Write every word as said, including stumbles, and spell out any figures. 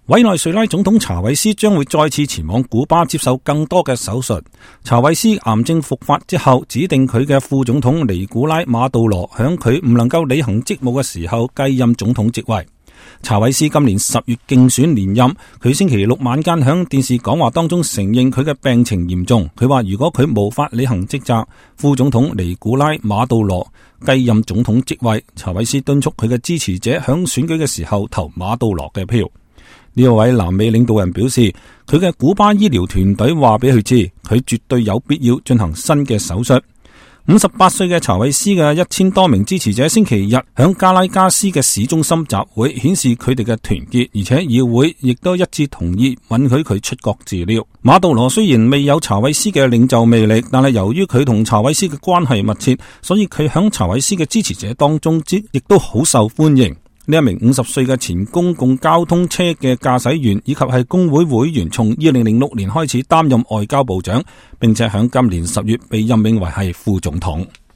委內瑞拉總統查韋斯將會再次前往古巴接受更多嘅手術。查韋斯癌症復發之後，指定佢嘅副總統尼古拉馬杜羅響佢唔能夠履行職務嘅時候繼任總統職位。查韋斯今年十月競選連任，佢星期六晚間響電視講話當中承認佢嘅病情嚴重。佢話如果佢無法履行職責，副總統尼古拉馬杜羅繼任總統職位。查韋斯敦促佢嘅支持者響選舉嘅時候投馬杜羅嘅票。呢位南美領導人表示，佢嘅古巴醫療團隊話俾佢知，佢絕對有必要進行新嘅手術。五十八歲嘅查韋斯嘅一千多名支持者星期日響加拉加斯嘅市中心集會，顯示佢哋嘅團結，而且議會亦都一致同意允許佢出國治療。馬杜羅雖然未有查韋斯嘅領袖魅力，但係由於佢同查韋斯嘅關係密切，所以佢響查韋斯嘅支持者當中亦都好受歡迎。呢一名五十歲嘅前公共交通車嘅駕駛員以及係工會會員，從二零零六年開始擔任外交部長，並且響今年十月被任命為係副總統。